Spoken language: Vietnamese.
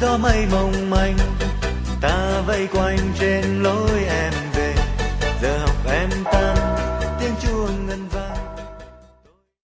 gió mây mong manh, ta vây quanh trên lối em về, giờ học em tan